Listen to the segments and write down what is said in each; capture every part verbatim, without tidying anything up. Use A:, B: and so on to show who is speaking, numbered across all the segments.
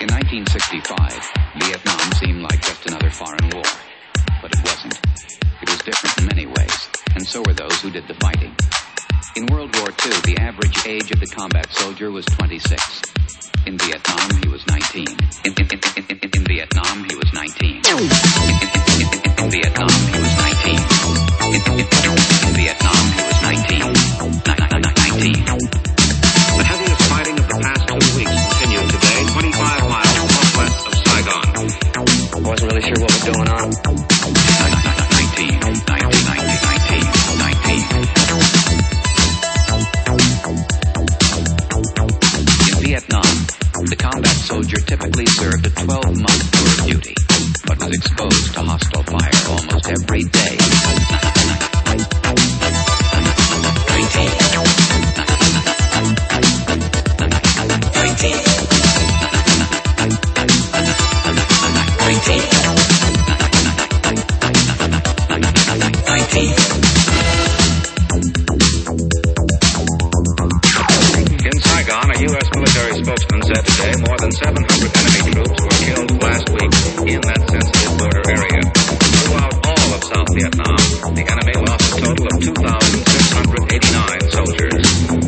A: In nineteen sixty-five, Vietnam seemed like just another foreign war. But it wasn't. It was different in many ways, and so were those who did the fighting. In World War Two, the average age of the combat soldier was twenty-six. In Vietnam, he was nineteen. In, in, in, in, in, in Vietnam, he was nineteen. In, in, in, in, in Vietnam, he was nineteen. In, in, in, in Vietnam, he was nineteen. nineteen.
B: The heaviest fighting of the past two weeks continued today, twenty-five miles northwest of Saigon.
C: I wasn't really sure what was going on.
A: nineteen, nineteen, nineteen, nineteen, nineteen. In Vietnam, the combat soldier typically served a twelve-month tour of duty, but was exposed to hostile fire almost every day. nineteen. nineteen. nineteen.
B: In Saigon, a U S military spokesman said today more than seven hundred enemy troops were killed last week in that sensitive border area. Throughout all of South Vietnam, the enemy lost a total of two thousand six hundred eighty-nine soldiers.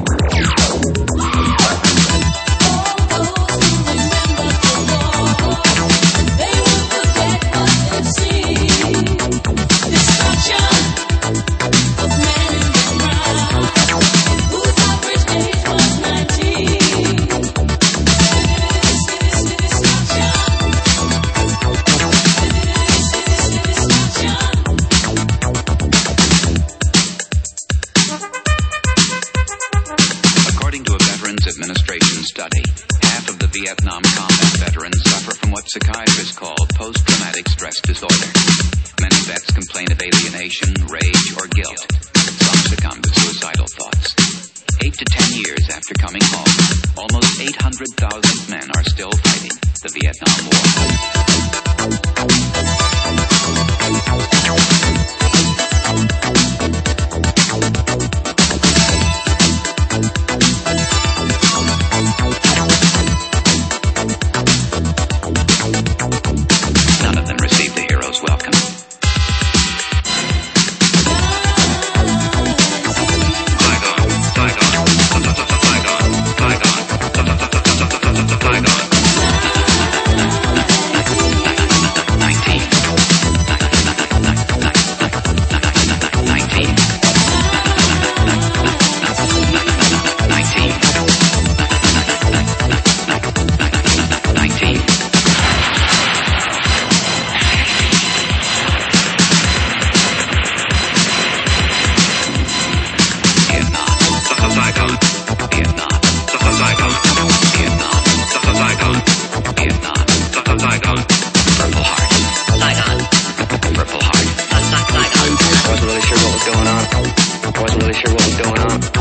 A: Vietnam combat veterans suffer from what psychiatrists call post-traumatic stress disorder. Many vets complain of alienation, rage, or guilt. Some succumb to suicidal thoughts. Eight to ten years after coming home, almost eight hundred thousand men are still fighting the Vietnam
C: I wasn't really sure what was going on.